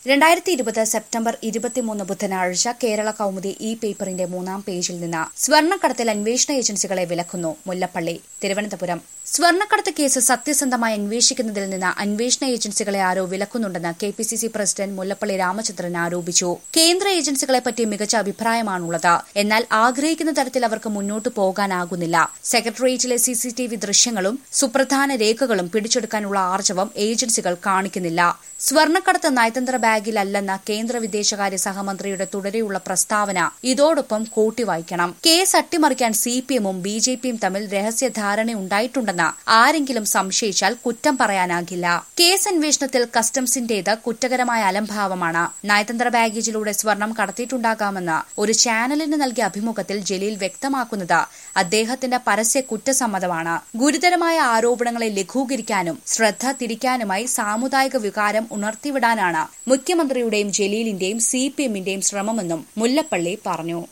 2020 September 23 ബുധനാഴ്ച കേരള കൗമുദി ഈ പേപ്പറിന്റെ 3-ാം പേജിൽ നിന്ന് സ്വർണ്ണക്കടത്തിൽ അന്വേഷണ ഏജൻസികളെ വിലക്കുന്നു മുല്ലപ്പള്ളി. തിരുവനന്തപുരം സ്വർണ്ണക്കടത്ത് കേസ് സത്യസന്ധമായി അന്വേഷിക്കുന്നതിൽ നിന്ന് അന്വേഷണ ഏജൻസികളെ ആരോ വിലക്കുന്നുണ്ടെന്ന് KPCC പ്രസിഡന്റ് മുല്ലപ്പള്ളി രാമചന്ദ്രൻ ആരോപിച്ചു. കേന്ദ്ര ഏജൻസികളെപ്പറ്റി മികച്ച അഭിപ്രായമാണുള്ളത്. എന്നാൽ ആഗ്രഹിക്കുന്ന തരത്തിൽ അവർക്ക് മുന്നോട്ടു പോകാനാകുന്നില്ല. സെക്രട്ടേറിയറ്റിലെ CCTV ദൃശ്യങ്ങളും സുപ്രധാന രേഖകളും പിടിച്ചെടുക്കാനുള്ള ആർജവം ഏജൻസികൾ കാണിക്കുന്നില്ല. സ്വർണ്ണക്കടത്ത് നയതന്ത്ര ബാഗിലല്ലെന്ന കേന്ദ്ര വിദേശകാര്യ സഹമന്ത്രിയുടെ തുടരെയുള്ള പ്രസ്താവന ഇതോടൊപ്പം കൂട്ടിവായിക്കണം. കേസ് അട്ടിമറിക്കാൻ CPM-ഉം BJP-യും തമ്മിൽ രഹസ്യധാരണയുണ്ടായിട്ടുണ്ടെന്ന് ആരെങ്കിലും സംശയിച്ചാൽ കുറ്റം പറയാനാകില്ല. കേസ് അന്വേഷണത്തിൽ കസ്റ്റംസിന്റേത് കുറ്റകരമായ അലംഭാവമാണ്. നയതന്ത്ര ബാഗേജിലൂടെ സ്വർണം കടത്തിയിട്ടുണ്ടാകാമെന്ന് ഒരു ചാനലിന് നൽകിയ അഭിമുഖത്തിൽ ജലീൽ വ്യക്തമാക്കുന്നത് അദ്ദേഹത്തിന്റെ പരസ്യ കുറ്റസമ്മതമാണ്. ഗുരുതരമായ ആരോപണങ്ങളെ ലഘൂകരിക്കാനും ശ്രദ്ധ തിരിക്കാനുമായി സാമുദായിക വികാരം ഉണർത്തിവിടാനാണ് മുഖ്യമന്ത്രിയുടെയും ജലീലിന്റെയും CPM-ന്റെയും ശ്രമമെന്നും മുല്ലപ്പള്ളി പറഞ്ഞു.